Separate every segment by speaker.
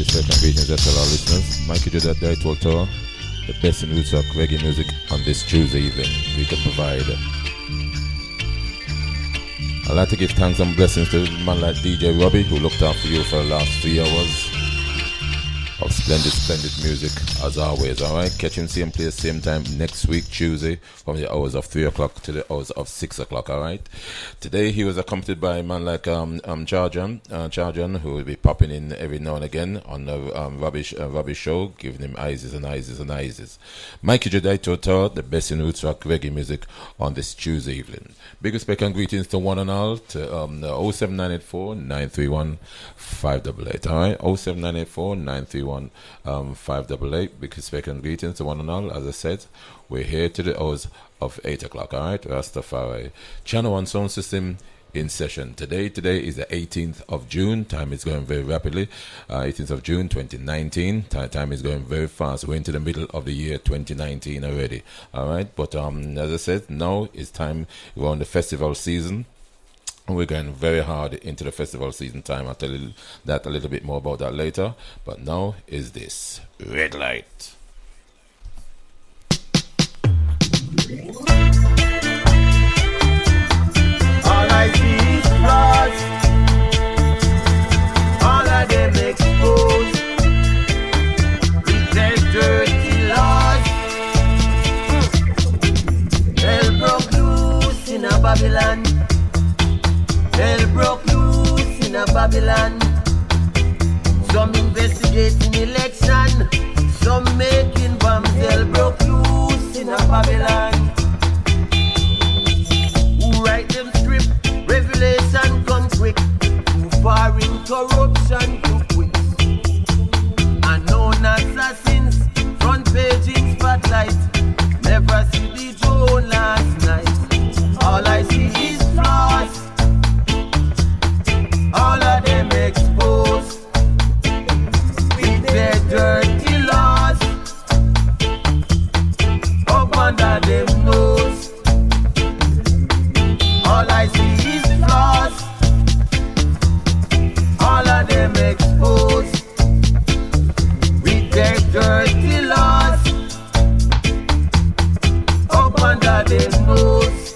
Speaker 1: Biggest welcome greetings to all our listeners. Mikey J. Direct World Tour, the best in roots rock reggae music on this Tuesday evening. We can provide. I'd like to give thanks and blessings to a man like DJ Robbie, who looked after you for the last 3 hours of splendid music as always. Alright, catch him same place, same time next week Tuesday from the hours of 3 o'clock to the hours of 6 o'clock. Alright, today he was accompanied by a man like Charjan, who will be popping in every now and again on the Robbie show, giving him Isis. Mikey Jedi Total, the best in roots rock reggae music on this Tuesday evening. Big respect and greetings to one and all, to 07984 931 588. Alright, 07984 931 588. Big respect and greetings to one and all. As I said, we're here to the hours of 8 o'clock. Alright, Rastafari. Channel 1 sound system in session. Today is the 18th of June. Time is going very rapidly. 18th of June 2019. Time is going very fast. We're into the middle of the year 2019 already. Alright, but as I said, now it's time. We're on the festival season. We're going very hard into the festival season time. I'll tell you that a little bit more about that later. But now is this Red Light.
Speaker 2: All I see is flaws. All of them exposed with their dirty laws. Hell broke loose in a Babylon. Hell broke loose in a Babylon. Some investigating election, some making bombs. Hell broke loose in a Babylon. Who write them script? Revelation come quick. Too far in corruption too quick. Unknown assassins, front page in spotlight. Never see the drone last night. All I see is flaws. All of them exposed with their dirty laws up under them nose. All I see is flaws. All of them exposed with their dirty laws up under them nose.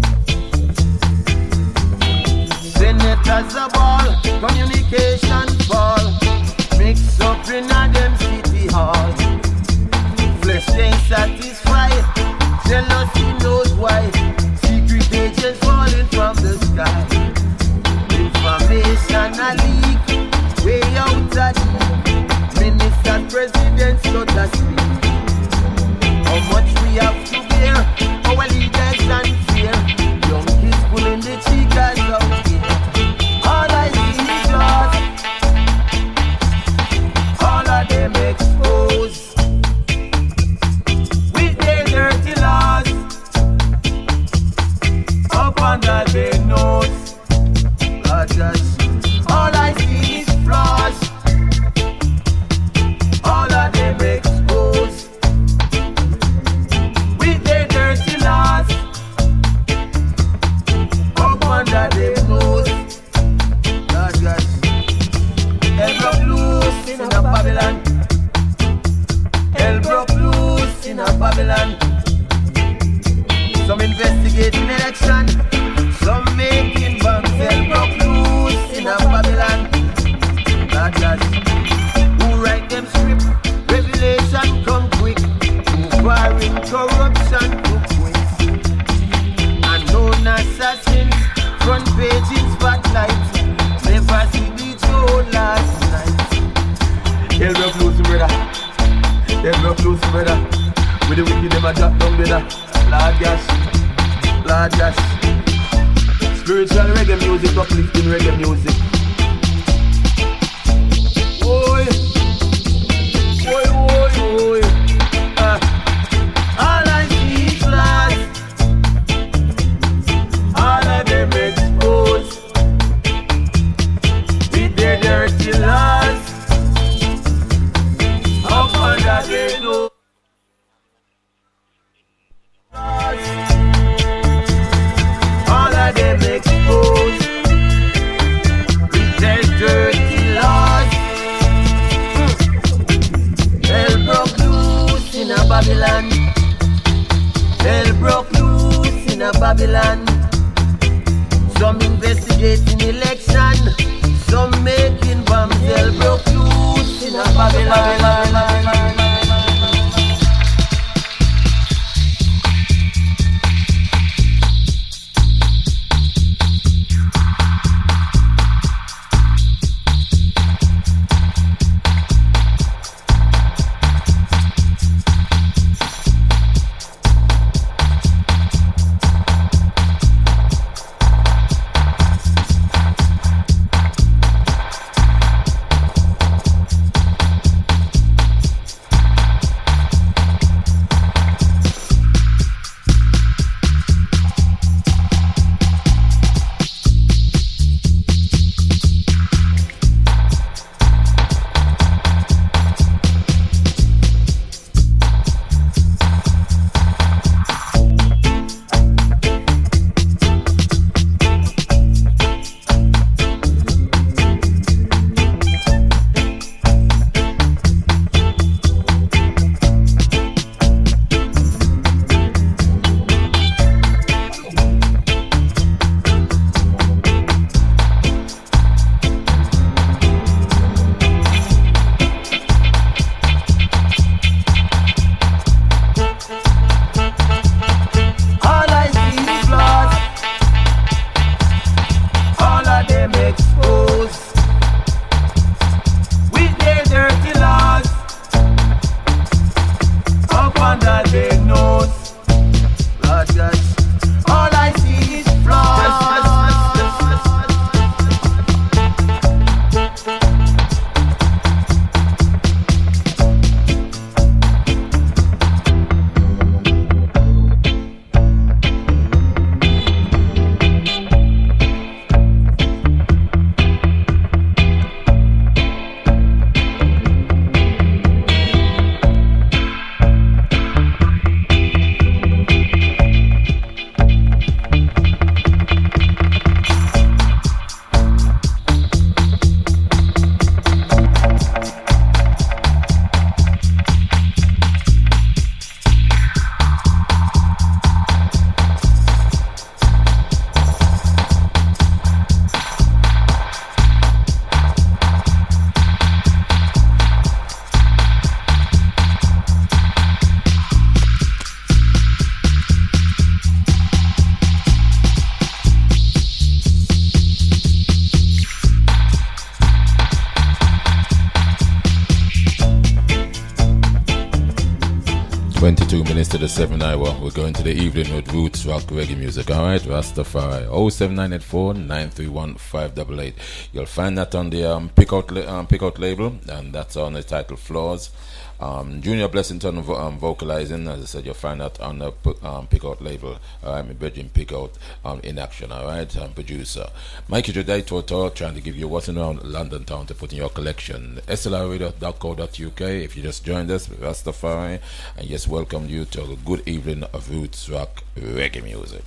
Speaker 2: Senators a ball, communication fall, mix up in a them city hall. Flesh ain't satisfied, jealousy knows why. Secret agents falling from the sky. Information a leak, way out at ministers, presidents, so to speak. How much we have to bear, our leaders unfair. Young kids pulling the cheekers out here. All I see is flaws. All of them exposed with their dirty laws up under their nose. All I see is flaws. All of them exposed with their dirty laws up under their nose. Hell broke loose in a Babylon. Hell broke loose in a Babylon. Some investigating election, some making bombs. Hell broke loose in a Babylon. Who write them script? Revelation come quick. Who far in corruption too quick. Unknown assassins, front page in spotlight. Never see the show last night. Hell broke loose, brother. Hell broke loose, brother. With the wicked, them a drop down, brother. Lord gosh. Spiritual reggae music, uplifting reggae music. Oi. All I see is flaws. All of them exposed with their dirty laws up under their nose. All of them exposed Babylon. Hell broke loose in a Babylon. Some investigating election, some making bombs. Hell broke loose in a Babylon.
Speaker 1: To the 7 hour, we're going to the evening with roots rock reggae music. Alright, Rastafari 07984 931 588. You'll find that on the Pickout label, and that's on the title Flaws. Junior Blessington vocalizing, as I said, you'll find that on the Pickout label. Alright, my Virgin Pickout in action. Alright, producer Mikey Jodai Toto, trying to give you what's around London town to put in your collection. slrradio.co.uk. If you just joined us, Rastafari, and yes, welcome you to a good evening of roots rock reggae music.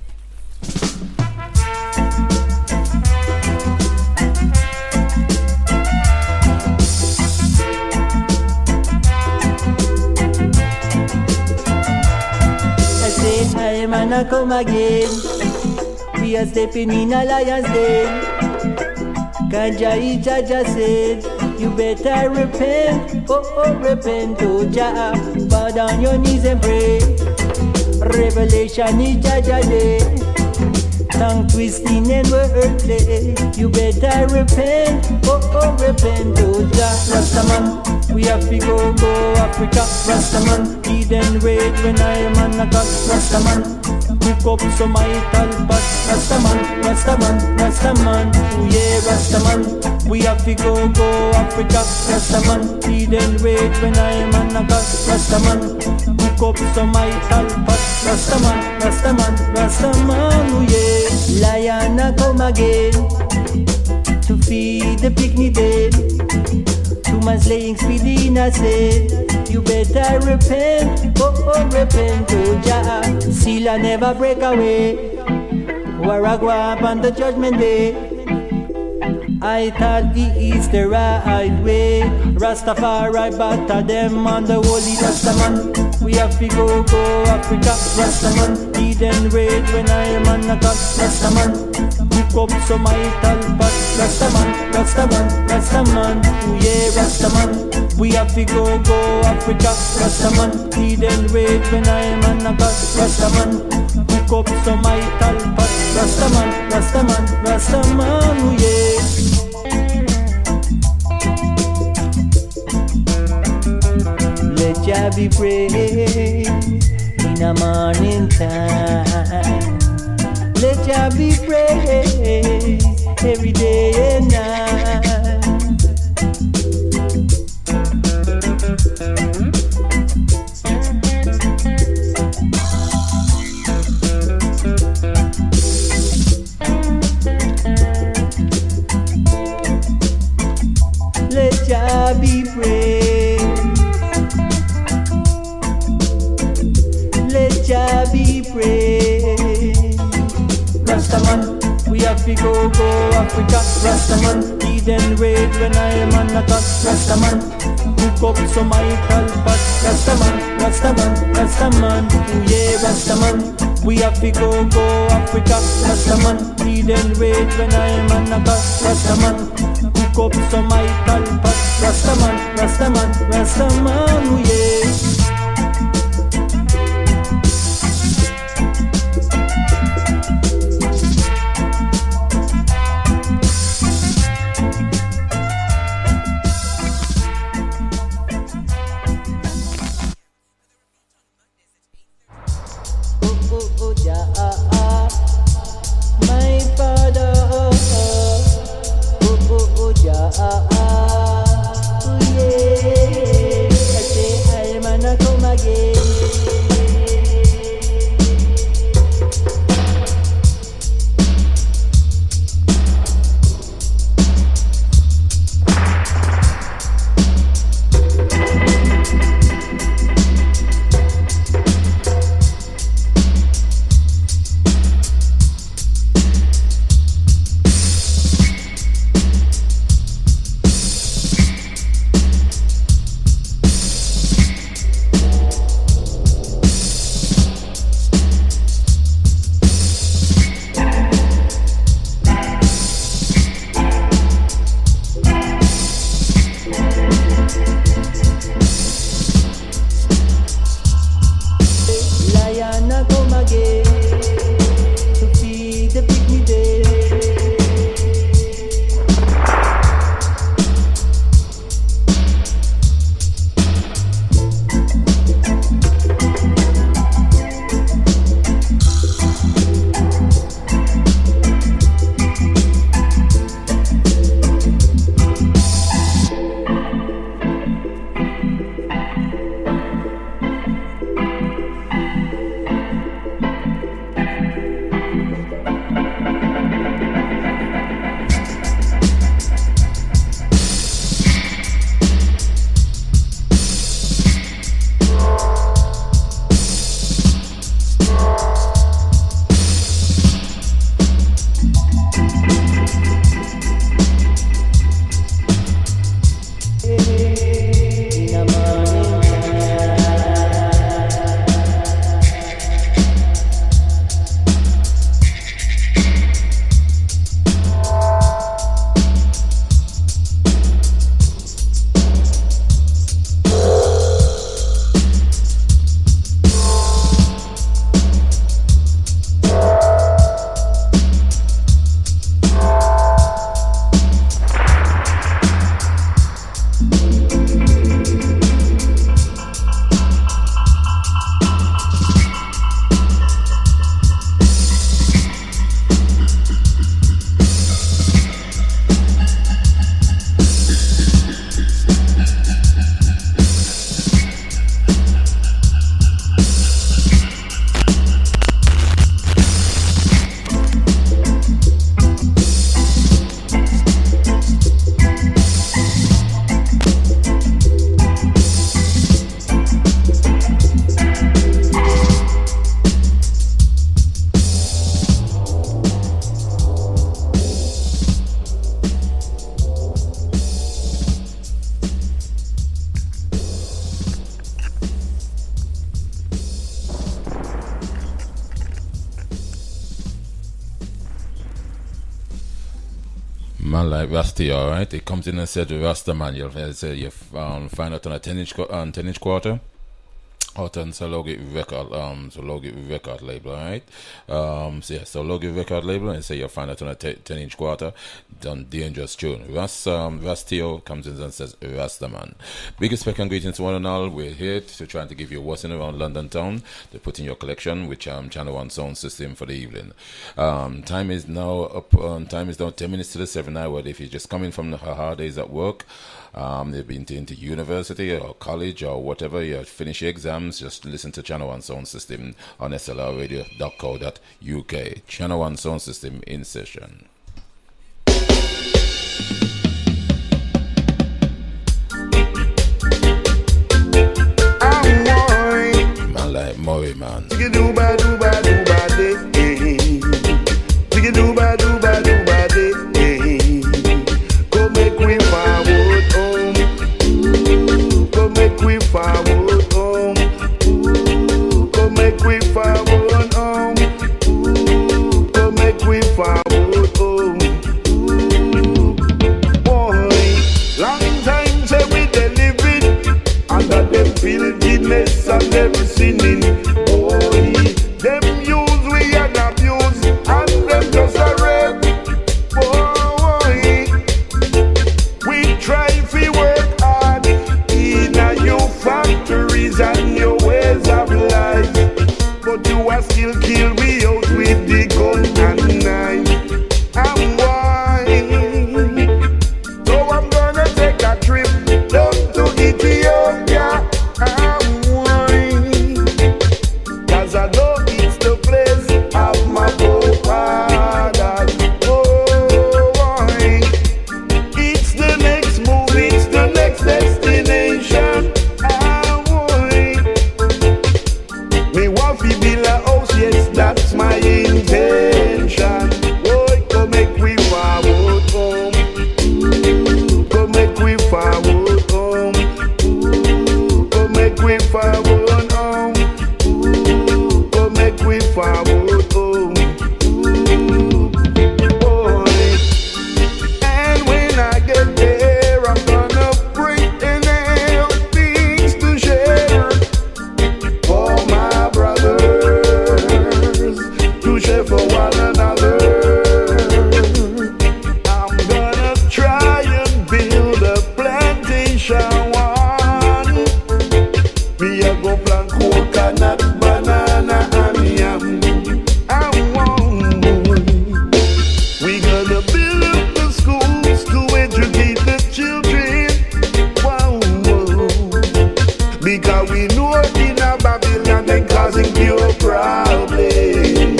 Speaker 3: Time and I come again. We are stepping in a lion's den. Ganja Jaja said, you better repent. Oh, repent, oh Jah. Bow down your knees and pray. Revelation is Jaja day. Tongue twisting and word play. You better repent. Oh, repent, oh Jah. Rastaman, we have to go Africa. Rastaman, Eden rage when I am on a cut. Rastaman, hook up some ital pot. Rastaman, oh yeah, Rastaman, we have to go Africa. Rastaman, Eden rage when I am on a cut. Rastaman, hook up some ital pot. Rastaman, oh yeah. Lion a come again to feed the picnic dead. 2 months laying speedy in a said, you better repent, oh repent, oh Jah. Sila never break away. Waragwa on the judgment day. I thought he is the right way. Rastafari battle them on the holy Rastaman. We have to go Africa, Rastaman. Eden rage when I am on the top, Rastaman. Hook up some ital but Rastaman, Rastaman, Rastaman. Oh yeah, Rastaman. We have to go Africa, Rastaman. Eden rage when I am on the top, Rastaman. Hook up some ital but Rastaman, Rastaman, Rastaman. Oh yeah. Let Jah be praised in the morning time. Let Jah be praised every day and night. Let Jah be praised. Let Jah be praised. Rastaman, we have to go Africa. Rastaman, Eden rage when I am on the top. Rastaman, hook up some Michael but Rastaman, Rastaman, Rastaman. Oh yeah, Rastaman. We have to go Africa. Rastaman, Eden rage when I am on the top. Rastaman, hook up some Michael but Rastaman, Rastaman, Rastaman. Oh yeah.
Speaker 1: man like Rusty, alright? He comes in and said, Rasta man, you find out on a 10-inch quarter. Out on Sologi record label, alright? So yeah, Sologi record label, and say you'll find it on a 10-inch quarter, done dangerous tune. Rastio comes in and says, Rastaman. Biggest respect and greetings to one and all. We're here to trying to give you what's in around London town to put in your collection, which Channel 1 sound system for the evening. Time is now 10 minutes to the 7 hour. If you're just coming from the hard days at work, they've been into university or college or whatever, you finish your exams, just listen to Channel 1 Sound System on slrradio.co.uk. Channel 1 Sound System in session. Man like Murray, man.
Speaker 4: Go make we forward home. Go make we forward home. Go make we forward home. Go make we forward home. Boy, long time say we dey living under them filthiness and them sinning. Boy, them use we and abuse and them just a rape. Boy, we try to work hard in your factories and your ways of life, but you are still kill me out with the gun and knife. And why? So I'm gonna take a trip down to Ethiopia. And why? 'Cause I know it's the place of my forefathers. Oh, why? It's the next move, it's the next destination. Ah, boy. Me want to build a house, yes, that's my intention. Boy, go make we forward home. Go make we forward home. Go make we forward home. Go make we forward home. Boy. And when I get there, I'm gonna bring in things to share for my brothers, to share for one another. I'm gonna try and build a plantation one. Me a go plant coconut, banana and yam. And one, we gonna build up the schools to educate the children. Wow, wow. Because we know in a Babylon they causing pure problems.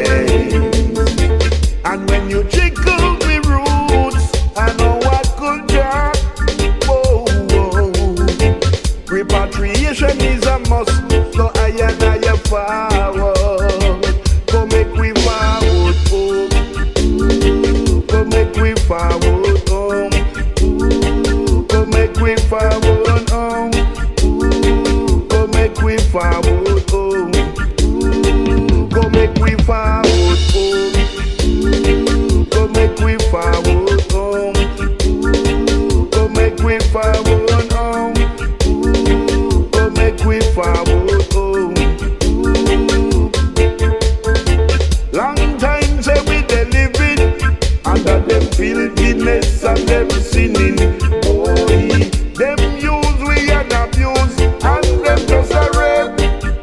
Speaker 4: And when you check out the roots, I know what culture. Whoa, whoa. Repatriation is a must, so I and I am forward. Go make we forward home. Go make we forward home. Go make we forward home. Go make we forward home. Go make we forward home. Go make we forward home. Go make we forward home. Go make we forward home. Long time say we dey living under them filthiness and them sinning. Boy, them use we and abuse and them just a rape.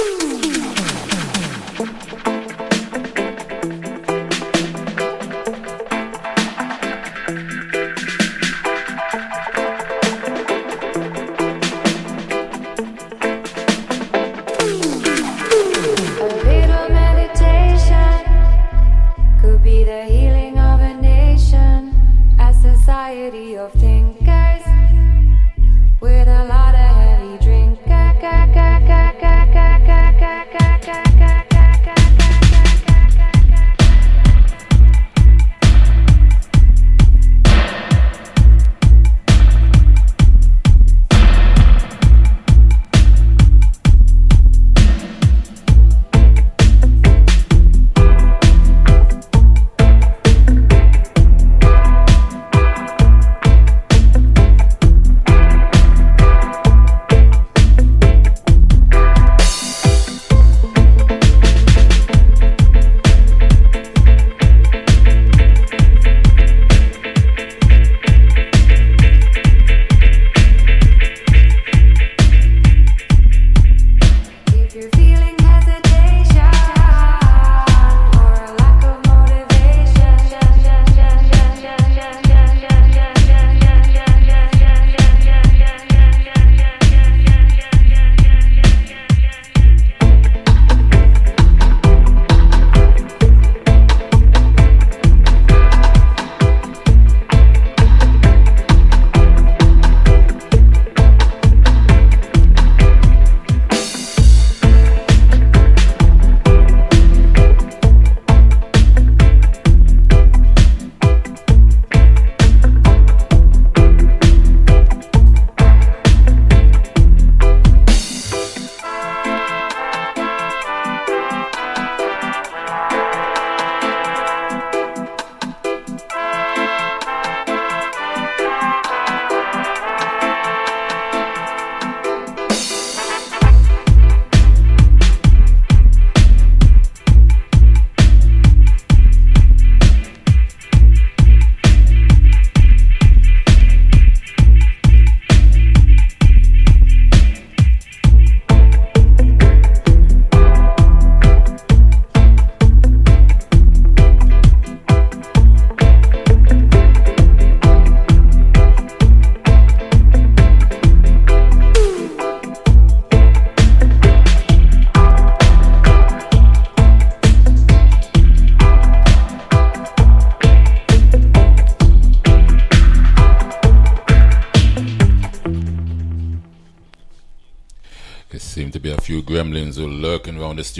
Speaker 1: seem to be a few gremlins who lurking around the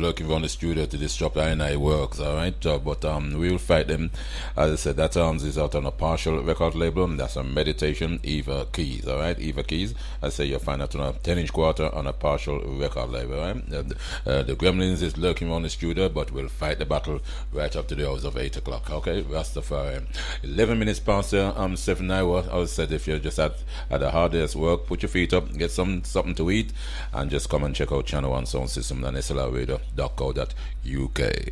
Speaker 1: studio to disrupt I works, alright? But we will fight them. As I said, that is out on a partial record label. That's a Meditation, Eva Keys, alright? Eva Keys. I say you'll find that on a 10-inch quarter on a partial record label, alright? The gremlins is lurking around the studio, but we'll fight the battle right up to the hours of 8 o'clock, okay? Rastafari. 11 minutes past 7 hours. I said if you're just at the hard day's work, put your feet up, get something to eat, and just come and check out Channel 1 Sound System and slrradio.co.uk.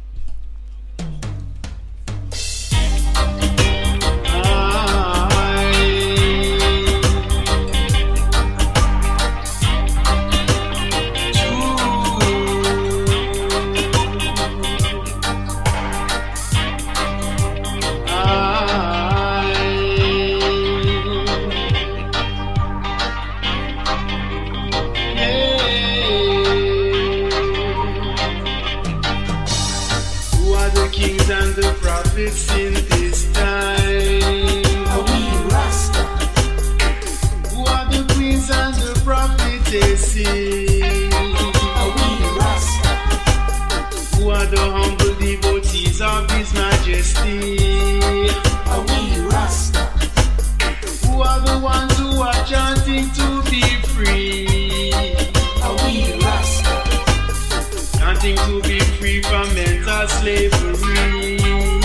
Speaker 5: In this time,
Speaker 6: are we Rasta?
Speaker 5: Who are the queens and the prophetesses?
Speaker 6: Are we Rasta?
Speaker 5: Who are the humble devotees of His Majesty?
Speaker 6: Are we Rasta?
Speaker 5: Who are the ones who are chanting to be free?
Speaker 6: Are we Rasta?
Speaker 5: Chanting to be free from mental slavery.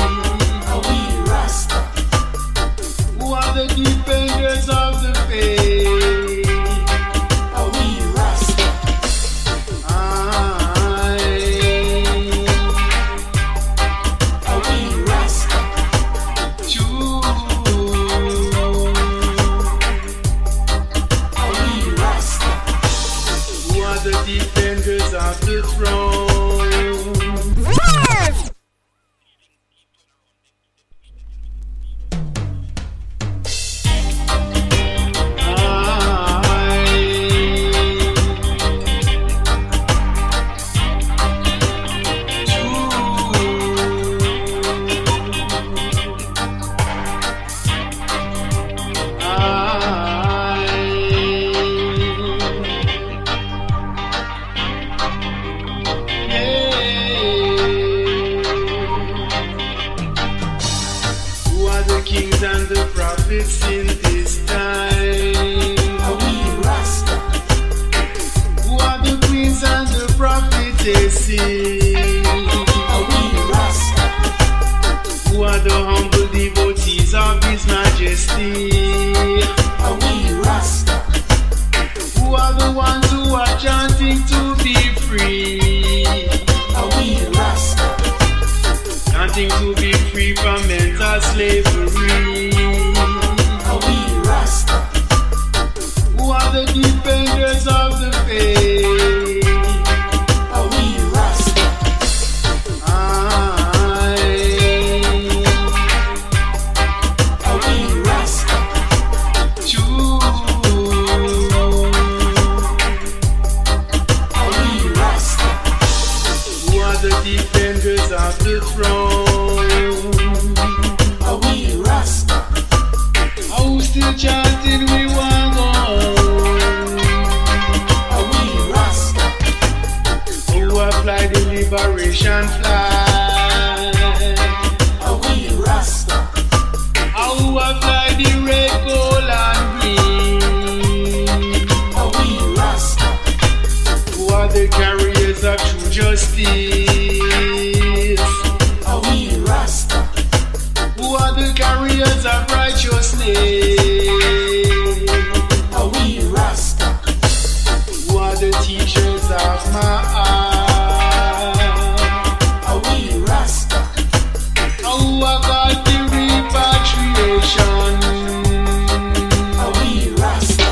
Speaker 5: Who are the defenders of the faith?
Speaker 6: Are we Rasta? Are we Rasta?
Speaker 5: Are we Rasta? Who are the defenders defenders of the throne. Kings and the prophets in this time.
Speaker 6: Are we Rasta?
Speaker 5: Who are the queens and the prophetesses?
Speaker 6: Are we Rasta?
Speaker 5: Who are the humble devotees of His Majesty?
Speaker 6: Are we Rasta?
Speaker 5: Who are the ones who are chanting to be free?
Speaker 6: Are we Rasta?
Speaker 5: Chanting to be free from mental slavery.
Speaker 6: Are we Rasta?
Speaker 5: Who are the defenders of the faith?
Speaker 6: Are we Rasta? Are we Rasta? Are we Rasta?
Speaker 5: Who are the defenders of the throne?
Speaker 6: Are we Rasta?
Speaker 5: Are we still chanting we want on?
Speaker 6: Are we Rasta?
Speaker 5: Who apply the liberation flag?
Speaker 6: Are we Rasta?
Speaker 5: Who apply the red, gold and green?
Speaker 6: Are we Rasta?
Speaker 5: Who are the carriers of true justice?
Speaker 6: Are we Rasta?
Speaker 5: Who are the carriers of righteousness?
Speaker 6: Are we Rasta?
Speaker 5: Who are the teachers of my heart?
Speaker 6: Are we Rasta?
Speaker 5: Who are called the repatriation?
Speaker 6: Are we Rasta?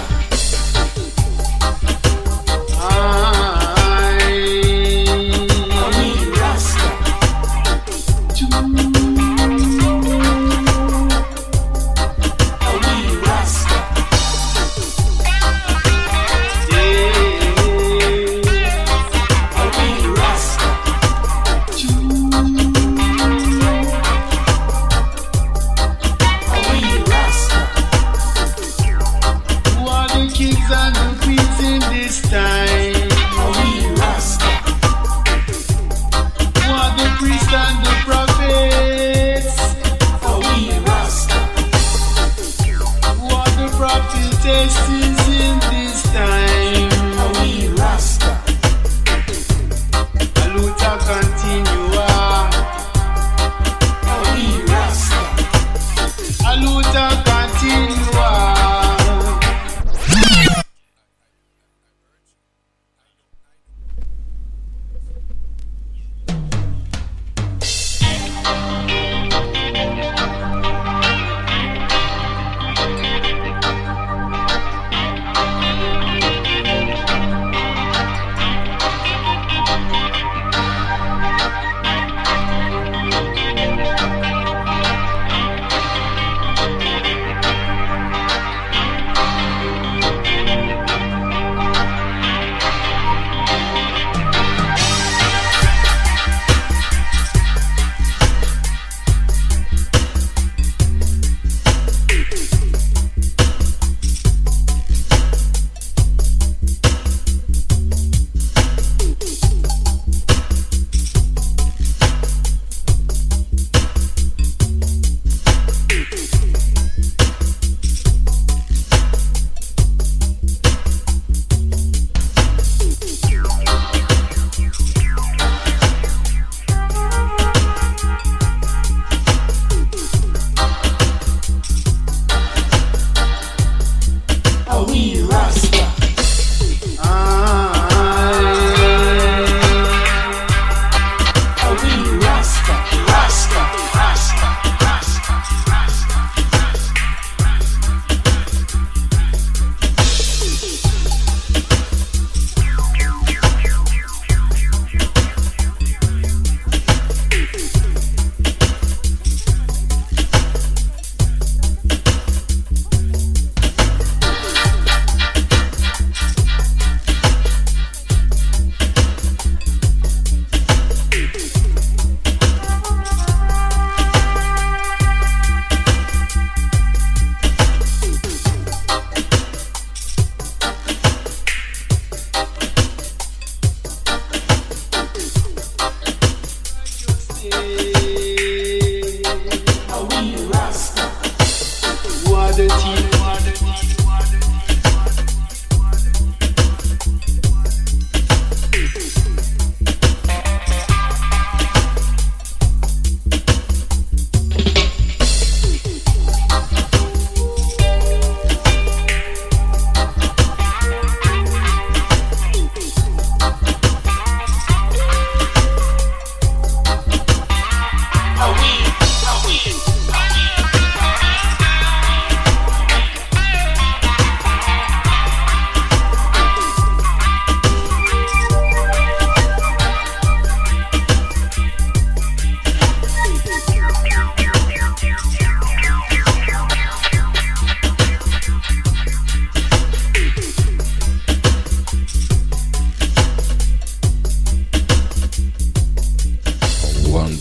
Speaker 6: Are we Rasta? Are we Rasta?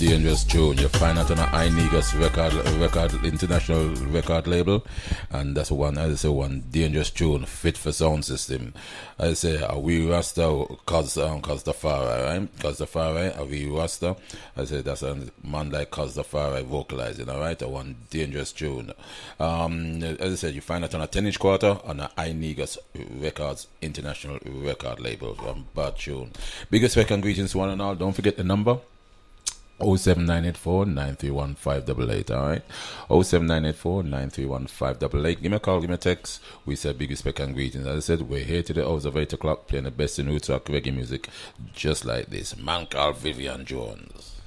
Speaker 1: dangerous tune. You find it on a iNegus record international record label, and that's one, as I say, one dangerous tune fit for sound system. I say, are we Rasta? Cause Tafari, right? Cause Tafari, are we Rasta? I say that's a man like Cause Tafari vocalizing, alright? A one dangerous tune. As I said, you find it on a 10-inch quarter on a iNegus Records international record label. Bad tune. Biggest welcome greetings to one and all. Don't forget the number 07984 931 588. Alright, 07984 931 588. Give me a call, give me a text. We said biggest respect and greetings. As I said, we're here to the hours of 8 o'clock playing the best in roots rock reggae music just like this. Man called Vivian Jones.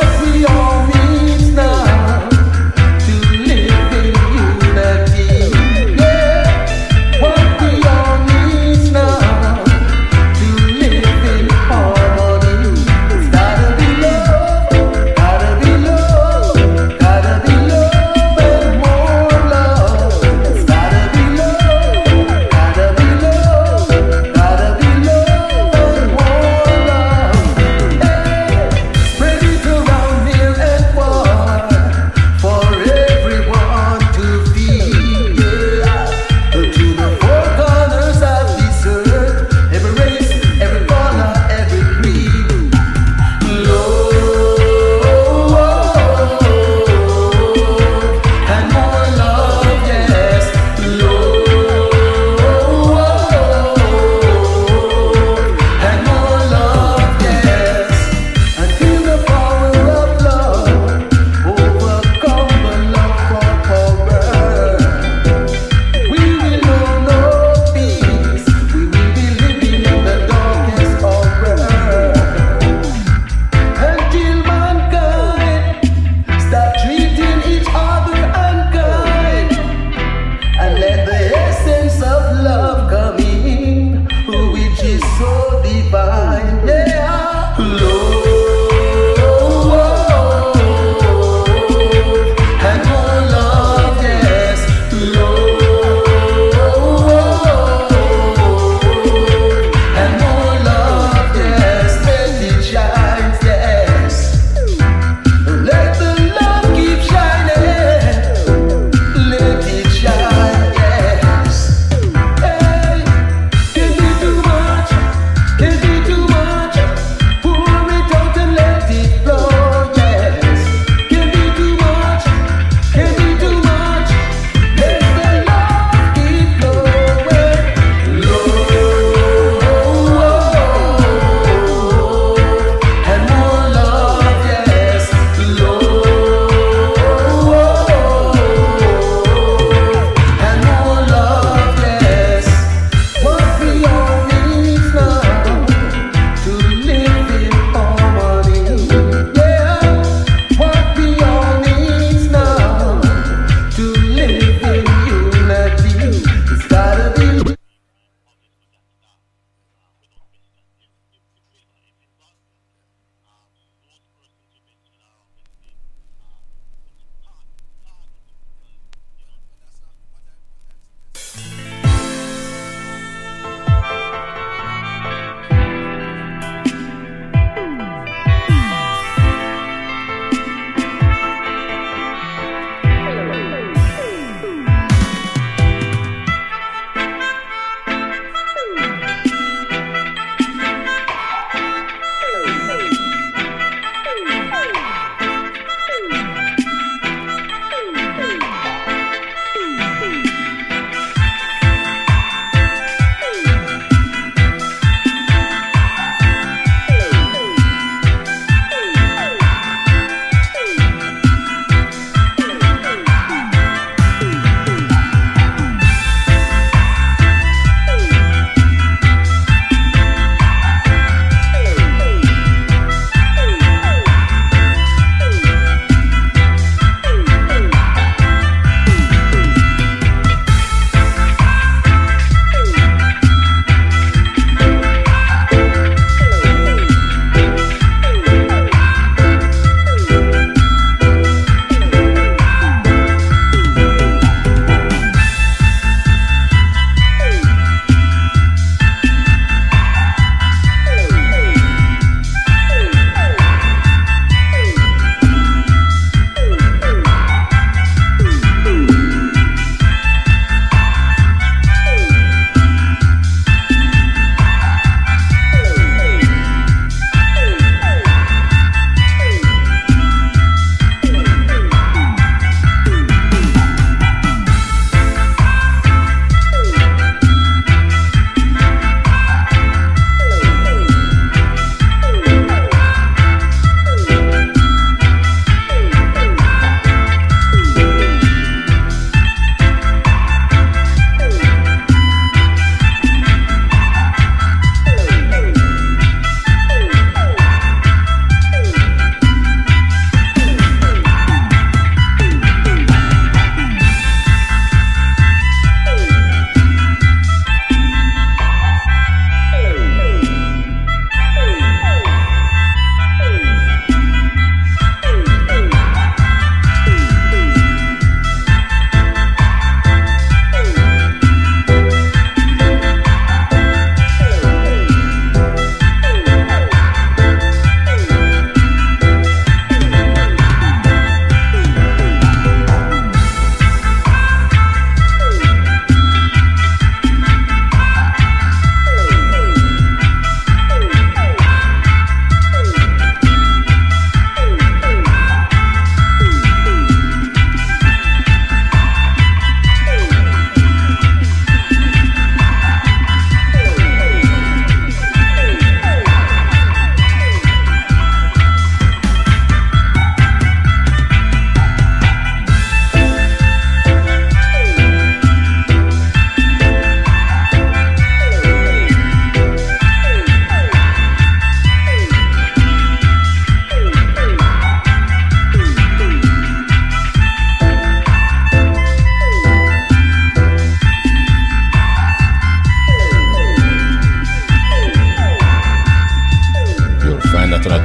Speaker 7: What we all need now to live in unity.
Speaker 2: of love coming, which is so divine. Yeah, Lord, and more love, yes, Lord, and more love, yes, let it shine, yes. Let the love keep shining. Let it shine, yes. Hey,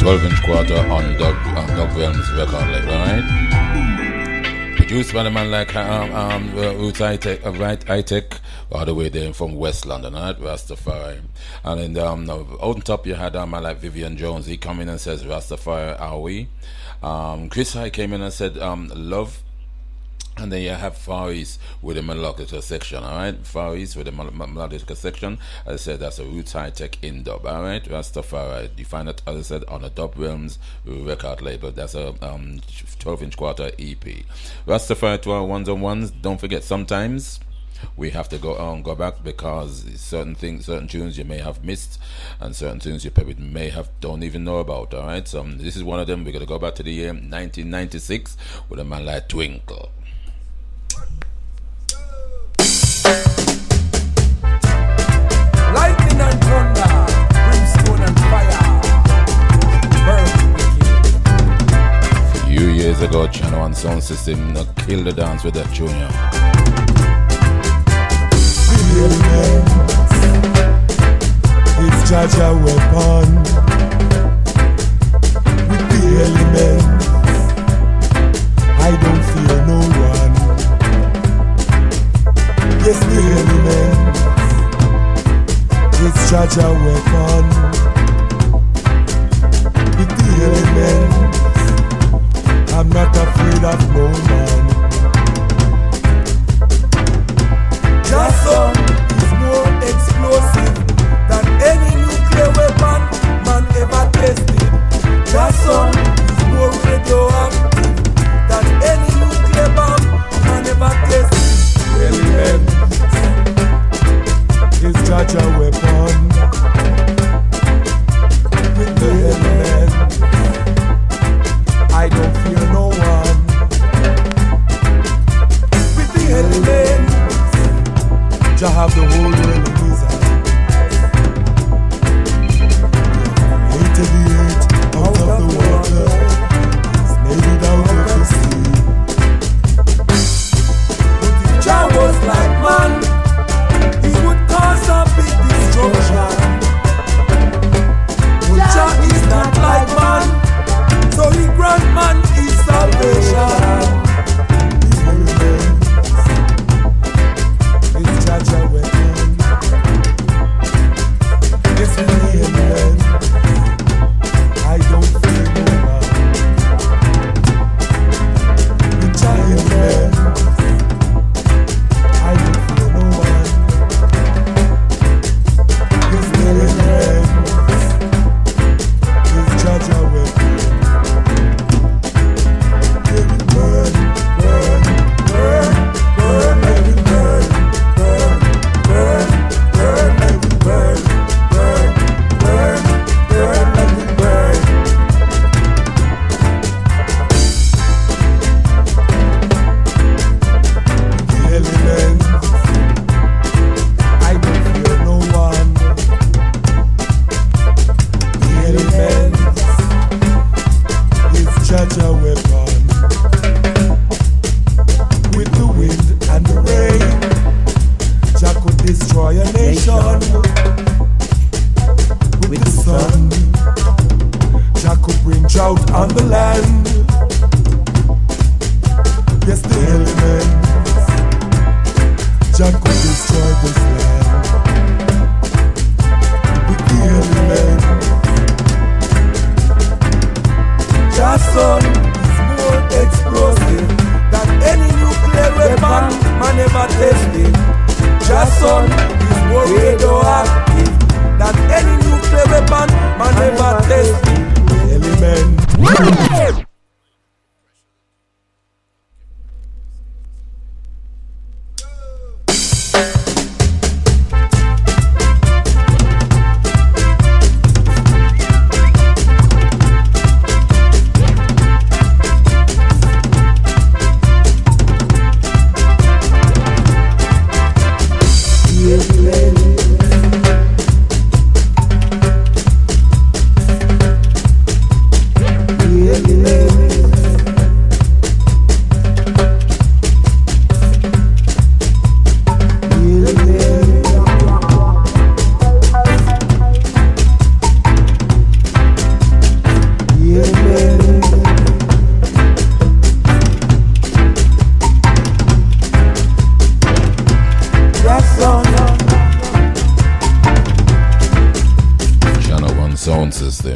Speaker 1: 12-inch quarter on Doug Realms record label, alright? Produced by the man like Roots High-Tech, High-Tech, all the way there from West London, alright? Rastafari. And in the, out on top you had a man like Vivian Jones. He come in and says, Rastafari, are we? Chris High came in and said, love. And then you have Far East with the melodical section, alright? Far East with the melodical section. As I said, that's a Roots High-Tech in-dub, alright? Rastafari. You find it, as I said, on a Dub Realms record label. That's a 12-inch quarter EP. Rastafari to our ones on ones. Don't forget, sometimes we have to go back because certain things, certain tunes you may have missed, and certain tunes you probably don't even know about, alright? So this is one of them. We're going to go back to the year 1996 with a man like Twinkle.
Speaker 7: Lightning and thunder, brimstone and fire, burn wicked.
Speaker 1: A few years ago, Channel One Sound System killed the dance with that junior.
Speaker 7: It's Jaja weapon with the elements. I don't fear no one. Yes, the elements. It's Jaja weapon with the elements. I'm not afraid of no man. Jason is more explosive than any nuclear weapon man ever tested. Jason is more radioactive than any nuclear bomb man ever tested. Elements. It's Jaja weapon with the elements. I don't fear no one with the elements. Jah have the whole world in his hand. Created the earth out of the water. He's made it out of the sea. But if Jah was like man, he would cause a big destruction. But Jah is not like man, so he grant man his salvation. It's Jaja weapon. It's the element. I don't fear no man. It's Jaja element. I don't fear no one. It's the element. It's Jaja weapon. Let it burn, burn, burn, burn, let it burn, burn, burn, burn, let it burn, burn, burn, burn, let it burn. The elements, I don't fear no one. The elements, it's Jaja weapon. With the wind and the rain, Jah could destroy a nation. With the sun, Jah could bring drought on the land. Yes, the elements, Jah could destroy this land. With the elements, Jah's son is more explosive than any nuclear weapon man ever tested. Jah's son is more radioactive than any nuclear weapon man ever tested. Element.
Speaker 1: system.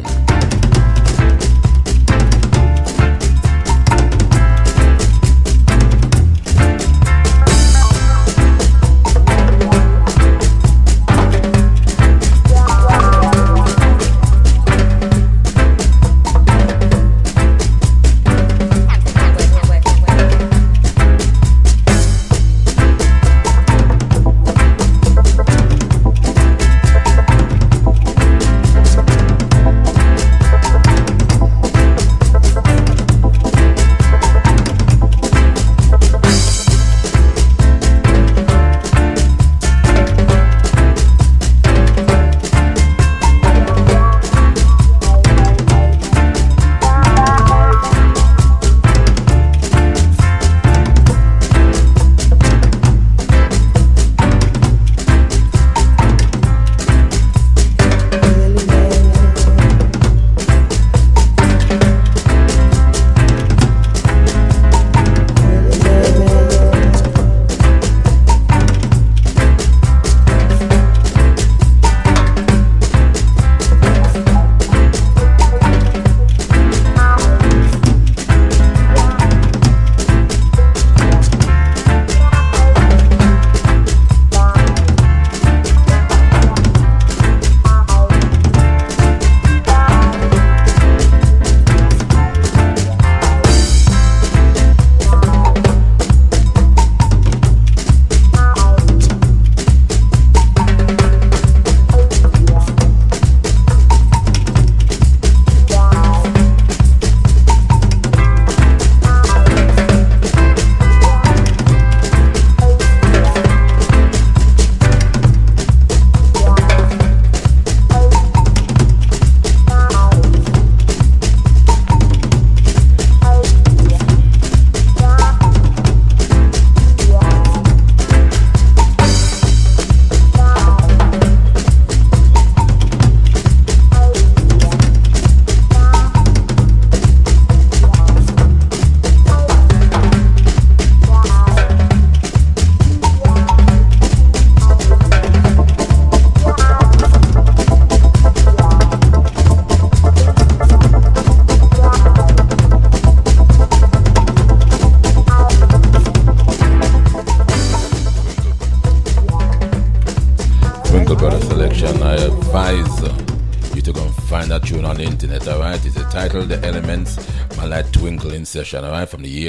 Speaker 1: Session, all right, from the year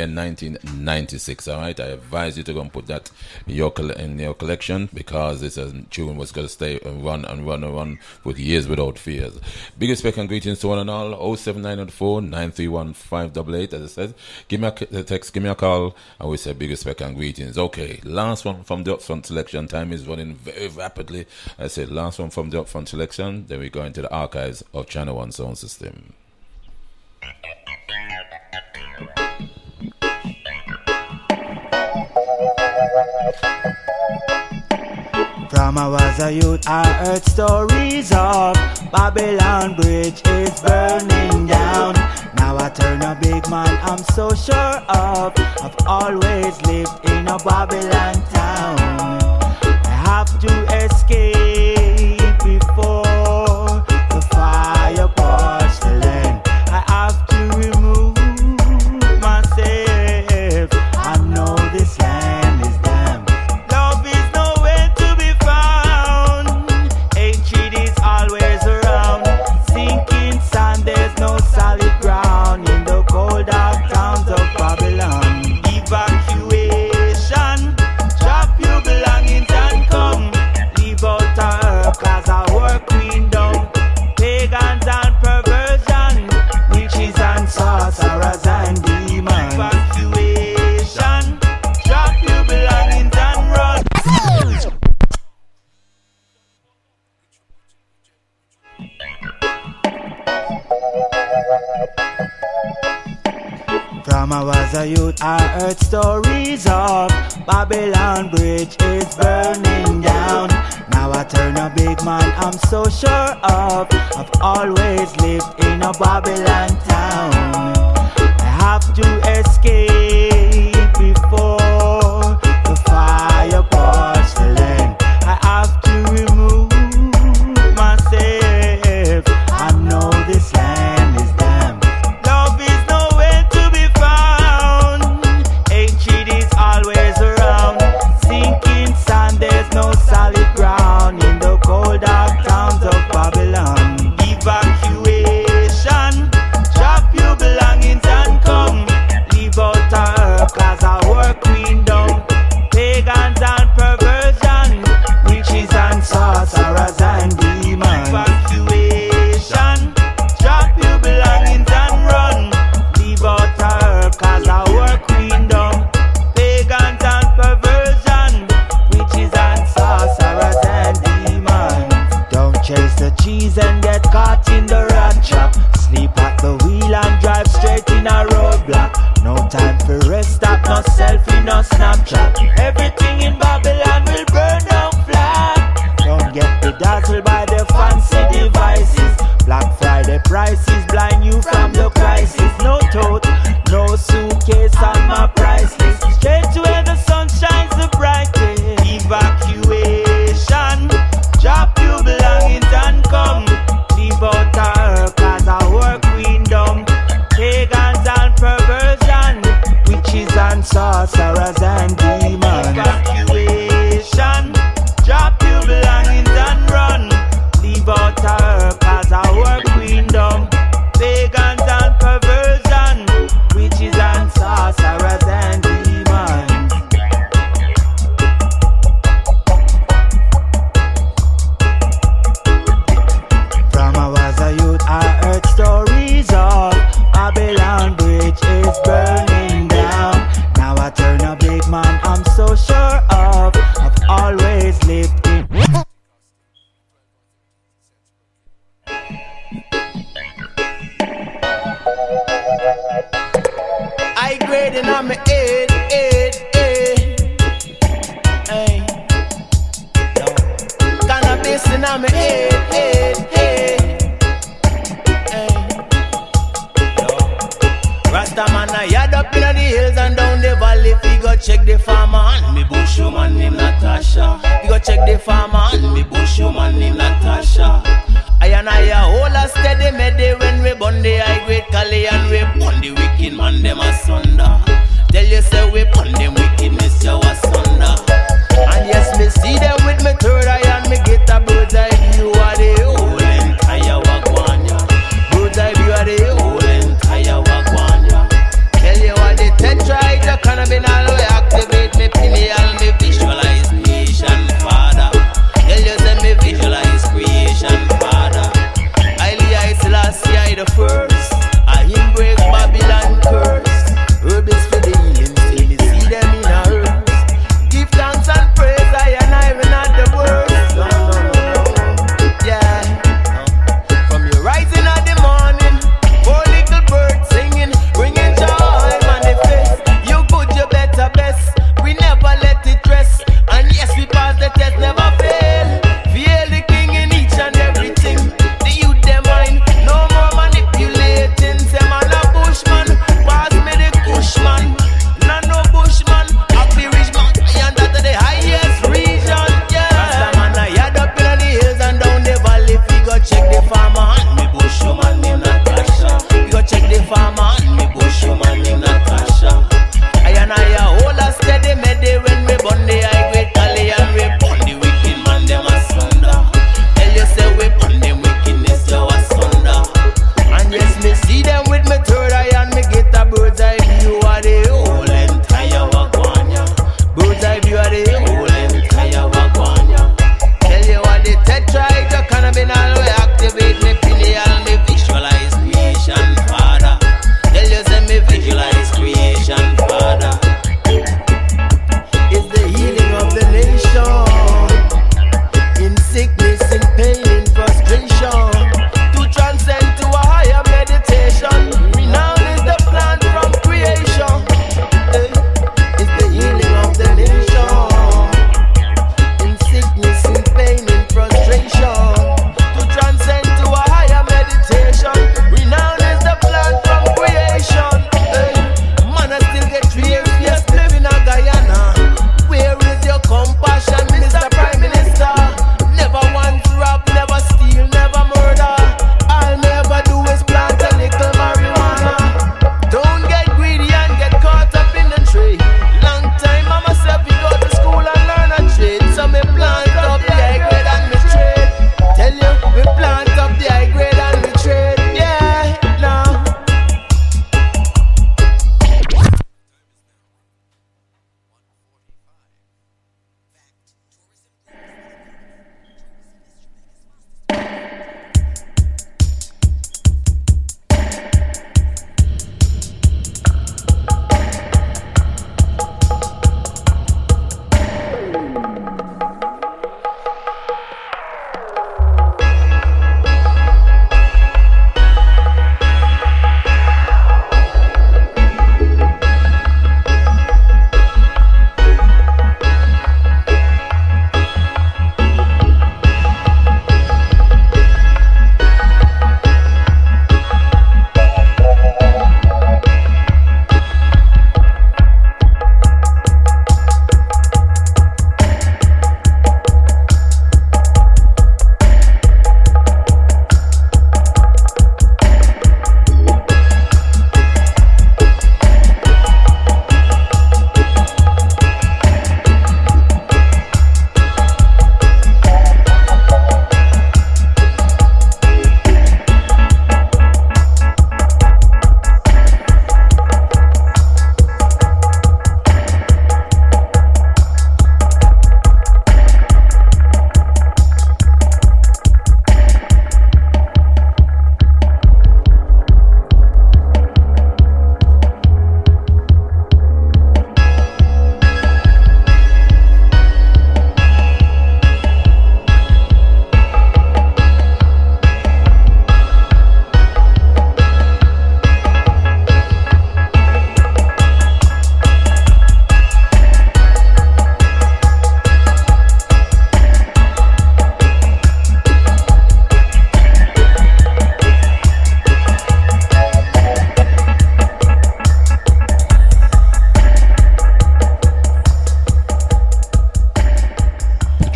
Speaker 1: 1996, all right. I advise you to go and put that in your collection because this tune was going to stay and run for years without fears. Biggest respect and greetings to one and all. 07904 931 588. As I said, give me a text, give me a call, and we say biggest respect and greetings. Okay, last one from the upfront selection. Time is running very rapidly. I said last one from the upfront selection. Then we go into the archives of Channel One Sound System.
Speaker 8: From I was a youth, I heard stories of Babylon Bridge is burning down. Now I turn a big man, I'm so sure of. I've always lived in a Babylon town. I have to escape before the fire parts the land. I have to remove myself. I know this land is damn. Love is nowhere to be found. Hatred is always around. Sinking sand, there's no solid ground in the cold dark towns of Babylon. Evacuation, drop your belongings and come. Leave out our earth, cause our work queen down. Pagans and perversion, witches and sorcerers and demons. Evacuation, drop your belongings and run. From I was a youth, I heard stories of Babylon Bridge is burning down. Now I turn a big man, I'm so sure of. I've always lived in a Babylon town. I have to escape before the fire parts the land. I have to remove myself. I know there's no solid ground in the cold dark towns of Babylon. Evacuation, drop your belongings and come. Leave out our cause our queen down. Pagans and perversion, witches and sorcerers and demons. Evacuation, drop your belongings and run. Leave out our cause our queen down. Pagans and perversion, witches and sorcerers and demons. Don't chase the cheese and get caught in the rat trap. Sleep at the wheel and drive straight in a roadblock. No time for rest stop, no selfie, no Snapchat. Everything in Babylon will burn down flat. Don't get bedazzled by the fancy devices. Black Friday prices blind you from the crisis. No tote, no suitcase on my price list. Straight to where the sun shines the brightest. Evacuation, drop your belongings and come. Leave out our cause our queendom. Pagans and perversion, witches and sorcerers and demons. Evacuation, drop your belongings and run. Leave out our cause our queendom. Pagans and perversion, witches and sorcerers and demons. From I was a youth, I heard stories of Babylon Bridge is burning down. Now I turn a big man, I'm so sure of. I've always lived in.
Speaker 2: I grading on my head. Hey, no. Cannabis in on my head. Hey, no. Rasta man, I yard up in the hills and down the valley. We go check the farmer and me bush woman named Natasha. We go check the farmer and me bush woman named Natasha. I and I hold a steady meddy when we burn the high grade Cali and we burn the wicked man them asunder. Tell you say we burn them wickedness you asunder. And yes, me see them with me third eye and me get a bird's eye view of the whole entire Wagwanya. Bird's eye view of the whole entire Wagwanya. Tell you what the tetrahydrocannabinol cannabinol will activate me pineal, me visualize creation, Father. Tell you say me visualize creation, Father. I Selassie I the first. I him break Babylon curse. Herb is for the healing, see me see them in a hearse. Give thanks and praise, I and I will not the worst.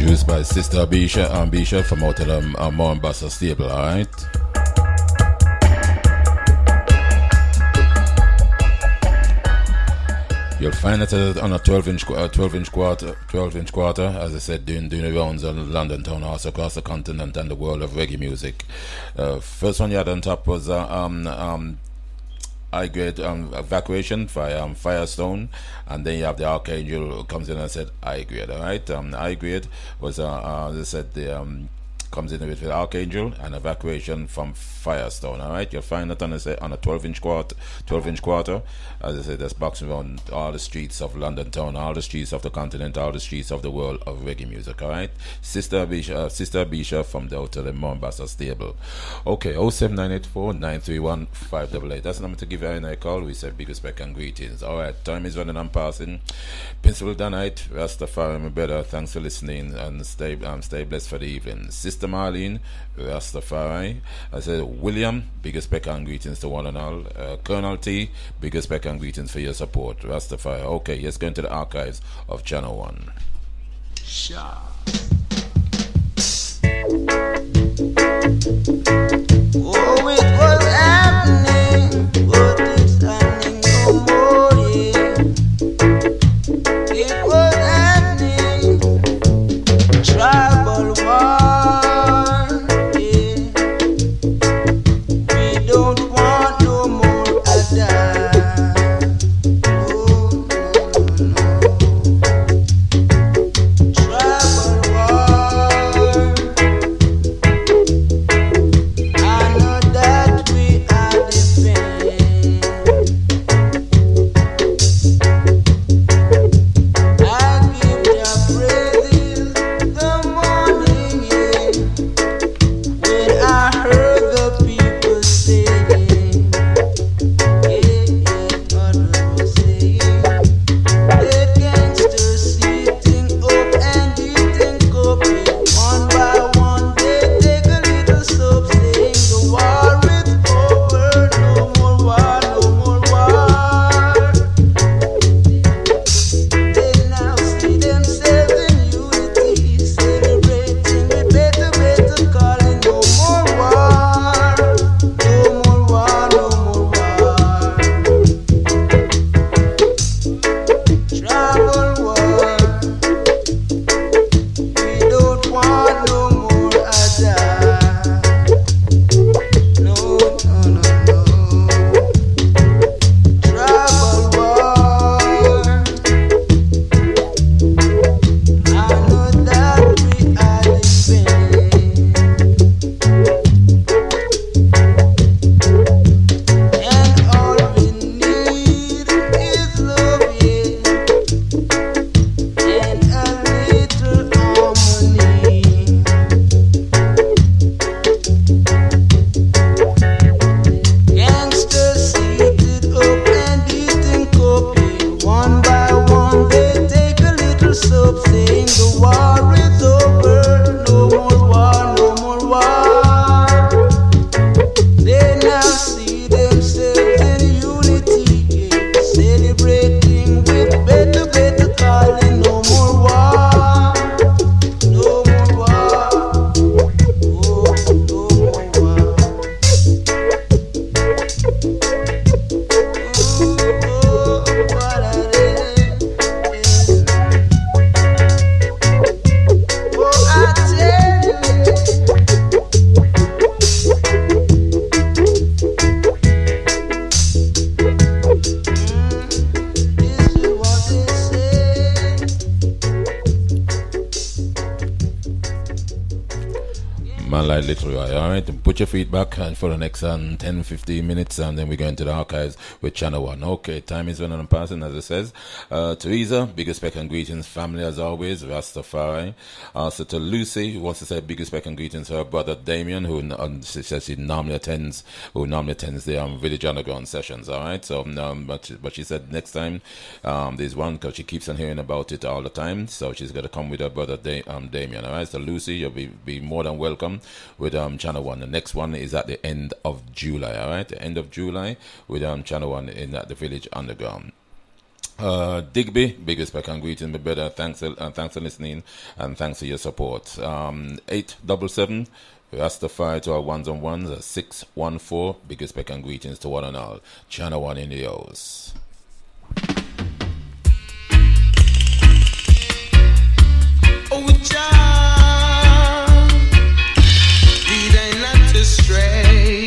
Speaker 1: produced by Sister Bisha from out of the Mombasa stable, alright? You'll find it on a 12-inch quarter, as I said, doing the rounds on London town, also across the continent and the world of reggae music. First one you had on top was high grade evacuation by Firestone, and then you have the Archangel who comes in and said high grade. All right, high grade was as I said, the comes in with the Archangel and evacuation from Firestone. All right, you'll find it on a 12-inch quarter. As I said, that's boxing around all the streets of London town, all the streets of the continent, all the streets of the world of reggae music. All right, Sister Bisha from the out of the Mombasa stable. Okay, 07984 931 588. That's the number to give you a call. We say big respect and greetings. All right, time is running and passing. Principal Danite, Rastafari, my brother. Thanks for listening and stay blessed for the evening. Sister Marlene, Rastafari. I said William, big respect and greetings to one and all. Colonel T, big respect and greetings for your support. Rastafari. Okay, let's go into the archives of Channel 1.
Speaker 6: Sure.
Speaker 2: Oh, it was happening, but it's happening no more, yeah. It was happening, tribal war, yeah. We don't want no more of that. No, no, no. Tribal war. I know that we are defending. I give your praises the morning, yeah. When I heard the people saying, what was saying, the gangsters sitting up and eating coffee. One by one, they take a little soap, saying the war is over, no more war, no more war. They now see themselves in unity, celebrating with better calling, no more war, no more war, no more war. Travel war, we don't want no more of that. No, no, no, no. Travel war, I know that we are defending. And all we need is love, yeah, and a little harmony. Gangsters seated up and eating coffee. One by one, they take a little soap, saying the war is over, no more war, no more war. They now see themselves in unity, yeah, celebrating with better calling, no more war, no more war, oh, no more war. Oh, what a day. Oh, I tell you, this is what they say.
Speaker 1: Man like Little Roy, alright? Put your feet back and for the next 10-15 minutes, and then we go into the archives with Channel 1. Okay, time is running and passing, as it says. Teresa, big respect and greetings, family as always, Rastafari. Also to Lucy, who wants to say big respect and greetings to her brother Damien, who she says she normally attends the Village Underground sessions, alright? So, but she said next time there's one, because she keeps on hearing about it all the time, so she's going to come with her brother Damien, alright? So Lucy, you'll be more than welcome with Channel 1. The next one is at the end of July, alright? The end of July with Channel 1 in at the Village Underground. Digby, big respect and greetings, my brother. Thanks for listening and thanks for your support. 877 Rastafari to our ones and ones. 614, big respect and greetings to one and all. Channel 1 in the house.
Speaker 5: Oh, child, lead I not astray.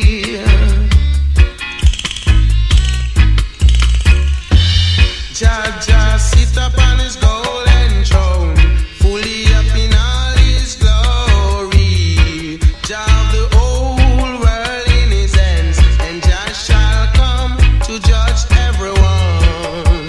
Speaker 5: Jah sit upon his golden throne, fully up in all his glory. Jah have the whole world in his hands, and Jah shall come to judge everyone.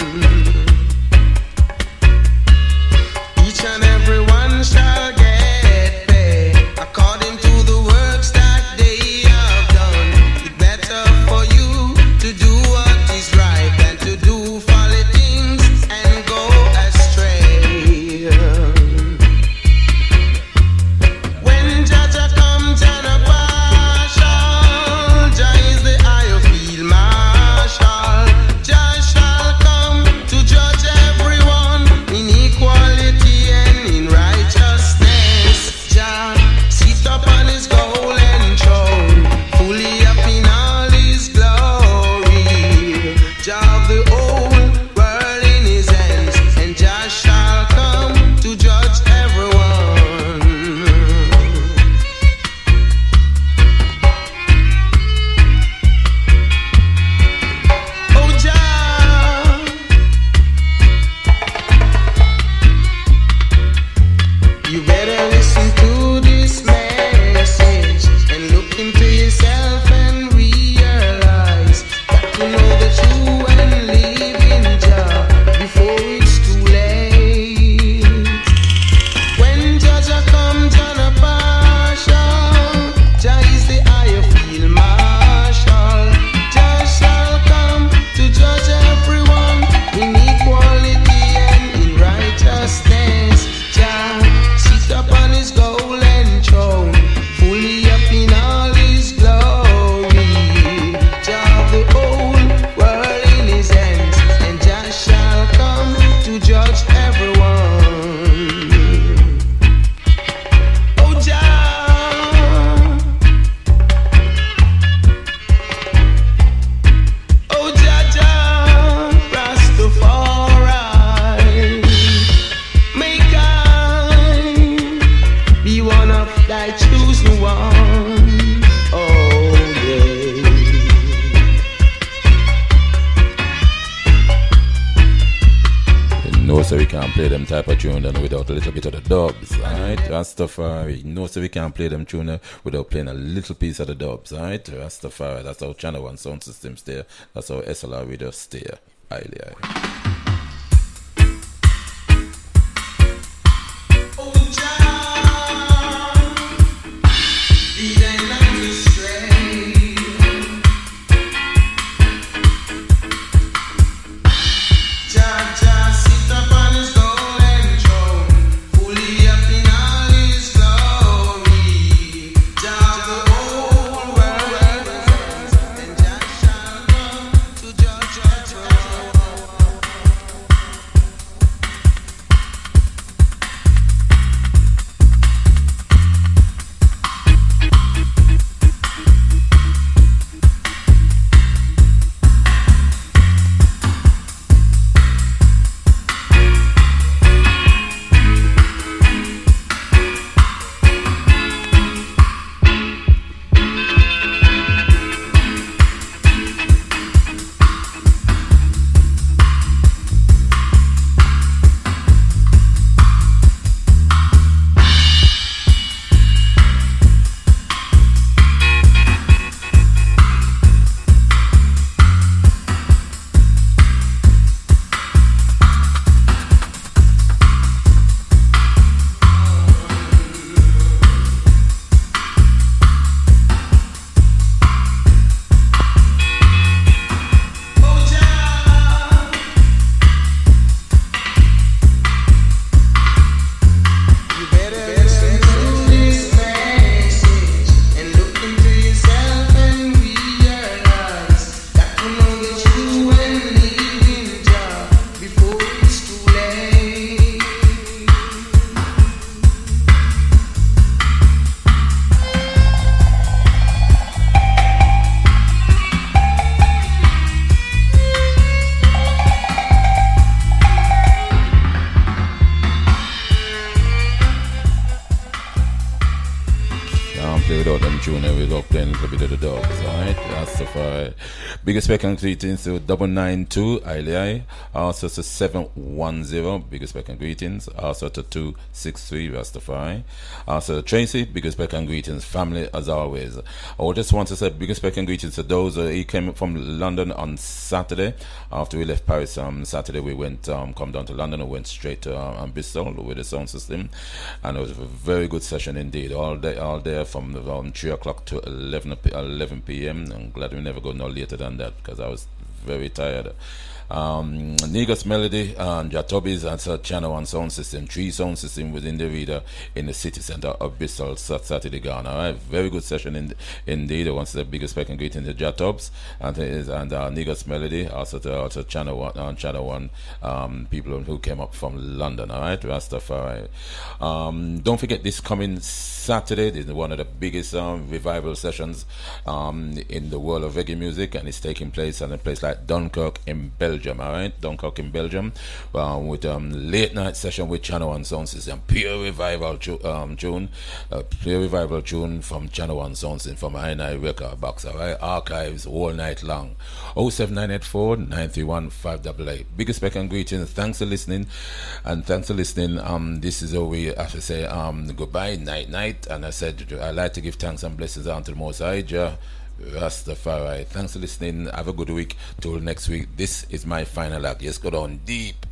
Speaker 5: Each and everyone shall get paid according to the works that they have done. It's better for you to do what is right than to do folly things and go astray. When Jah comes and a partial, Jah is the higher field marshal. Jah shall come to judge everyone in equality and in righteousness. Jah sit upon his golden throne, fully up in all his glory. Jah have the whole world in his hands, and Jah shall come to judge everyone. Oh, Jah, you better listen to this message and look into yourself and realize that to know the true and live in Jah before it's too late. When Jah comes on a partial, Jah is the higher field marshal. Jah shall come to judge everyone in equality and in righteousness. Jah sit upon his golden throne, fully up in all his glory. Jah have the whole world in his hands, and Jah shall come to judge everyone. Oh, Jah, oh, Jah, Rastafari, make I be one of thy chosen one. Oh, yeah.
Speaker 1: No, so we can't play them type of tune then without a little bit of the dubs, alright? Rastafari. No, so we can't play them tune without playing a little piece of the dubs, alright? Rastafari. That's how Channel 1 sound system stay. That's how SLR radio stay. Highly, highly.
Speaker 5: Oh, Jah, lead I not astray. Jah sit upon his golden throne, fully up in all his glory. Jah have the whole world in his hands, and Jah shall come to judge everyone.
Speaker 1: play without them tune without playing a little bit of the dogs, alright? Rastafari. Biggest respect and greetings to 992 Ilai, also to 710, biggest respect and greetings, also to 263 Rastafari, also to Tracy, biggest respect and greetings, family as always. I just want to say biggest respect and greetings to those he came from London on Saturday. After we left Paris Saturday, we went come down to London and went straight to Bristol with the sound system, and it was a very good session indeed. All day from around 3 o'clock to 11 p.m. I'm glad we never go no later than that because I was very tired. Negus Melody and Jatobis and Channel 1 sound system, 3 sound system within the reader in the city centre of Bristol Saturday gone. Alright, very good session indeed. I want to say biggest respect and greeting to Jatobs and Negus Melody, also to Channel 1 people who came up from London. Alright, Rastafari. Don't forget this coming Saturday, this is one of the biggest revival sessions in the world of reggae music, and it's taking place in a place like Dunkirk in Belgium, alright? Dunkirk in Belgium, with late night session with Channel 1 Sound System, pure revival tune from Channel 1 Sound System, from INI record box, alright? Archives all night long. 07984 931 588. Biggest respect and greetings. Thanks for listening, this is how we have to say goodbye, night. And I said I'd like to give thanks and blessings unto the Most High Jah Rastafari. Thanks for listening. Have a good week. Till next week. This is my final act. Yes, go down deep.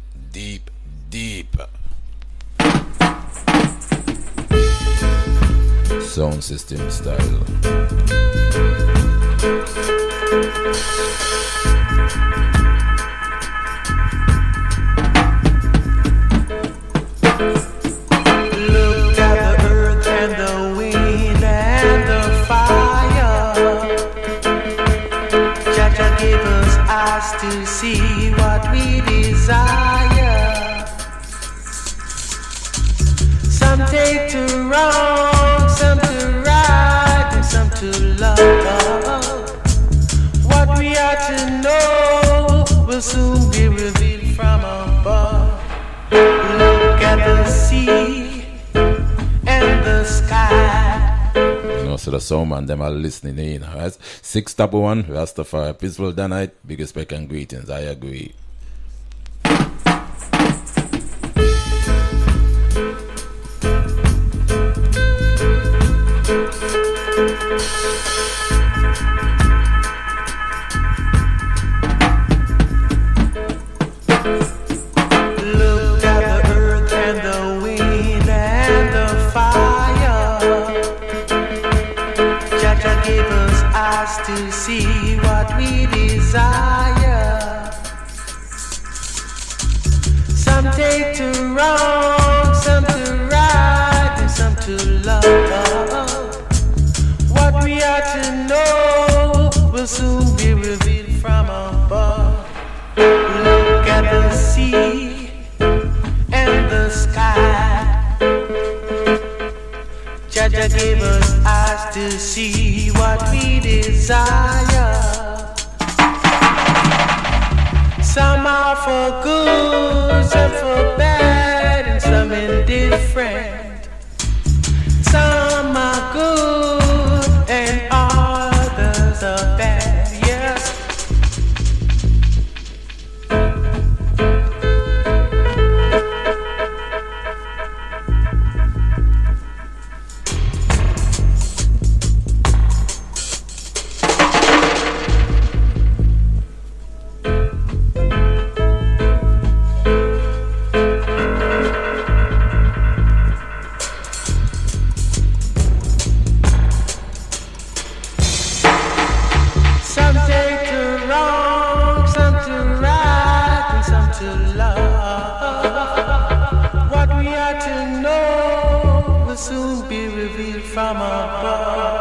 Speaker 1: Sound system style.
Speaker 5: To see what we desire. Some take to wrong, some to right, and some to love. What we are to know will soon be revealed from above. Look at the sea and the sky.
Speaker 1: So the sound man, them are listening in. Right? 611 Rastafari, peaceful Danite, biggest respect and greetings. I agree.
Speaker 5: Look at the earth and the wind and the fire. Jah gave us eyes to see what we desire. Some take to wrong, some to right, and some to love. What we are to know will soon be revealed from above. Look at the sea and the sky. Jah gave us eyes to see what we desire. Some are for good, some for bad, and some indifferent. Some are good and others are bad, yes. What we are to know will soon be revealed from above.